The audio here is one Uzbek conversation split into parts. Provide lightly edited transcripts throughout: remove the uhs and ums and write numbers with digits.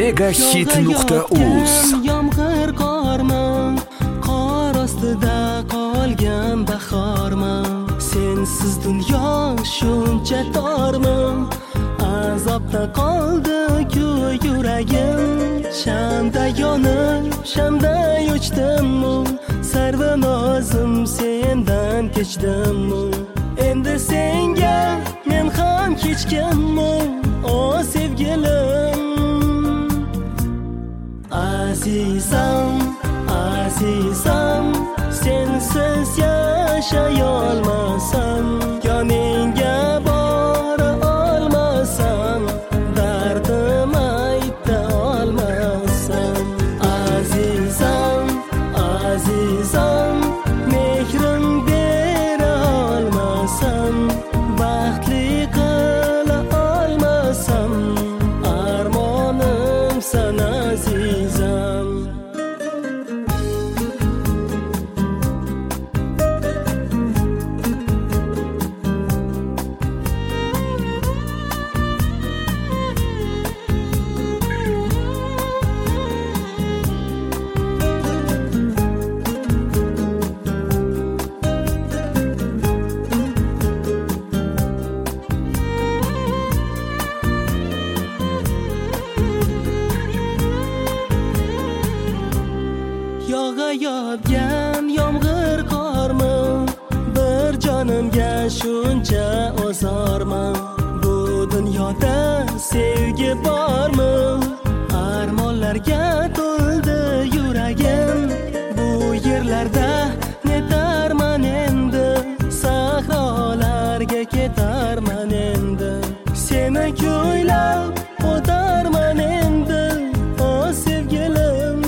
Megahit.uz. Yomg'ir qorman, qor ostida qolgan bahorman. Sensiz dunyo shuncha torman, azobda qoldi-ku yuragim. Shamda yonib, shamda yo'chdim-mu, sarvanozim sendan kechdim-mu. Endi senga men ham kechganman, o sevgilim. Azizam, azizam, sensiz yashay olmasam, yoningga bora olmasam, dardim ayta olmasam. Azizam, azizam, mehrim bera olmasam, baxtli qila olmasam, armonimsan azizam. Yog'ayotgan yomg'ir qorman, bir jonimga shuncha ozorman. Bu dunyoda sevgi bormi? Armonlarga to'ldi yuragim. Bu yerlarda netarman endi, sahrolarga ketarman endi. Seni kuylab o'tarman endi, o sevgilim.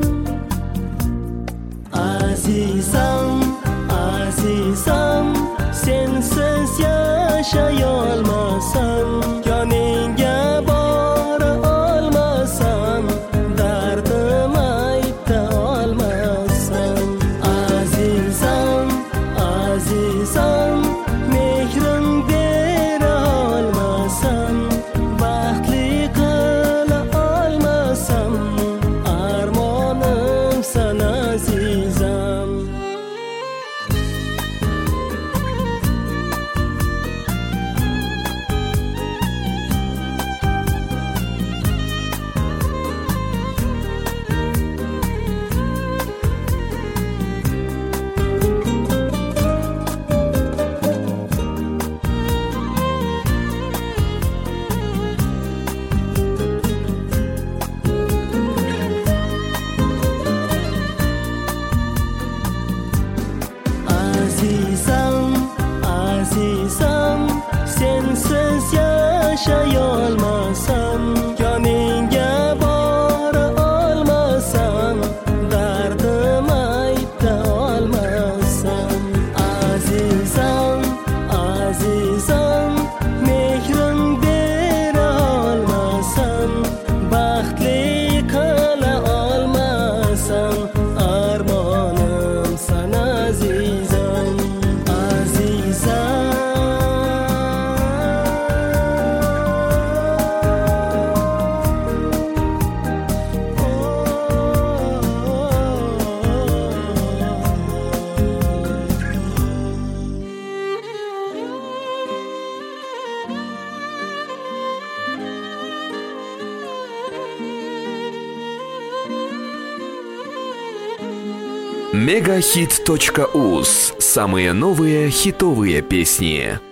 Azizam, azizam, sensiz yashay olmasam, yoningga bora olmasam, dardim ayta olmasam. Azizam, azizam, mehrim bera olmasam, baxtli qila olmasam, armonimsan azizam. Azizam, azizam, sensiz yashay olmasam, yoningga bora olmasam, dardim ayta olmasam. Azizam, azizam, mehrim bera olmasam, baxtli qila olmasam, armonimsan azizam. Azizam. Megahit.uz. Самые новые хитовые песни.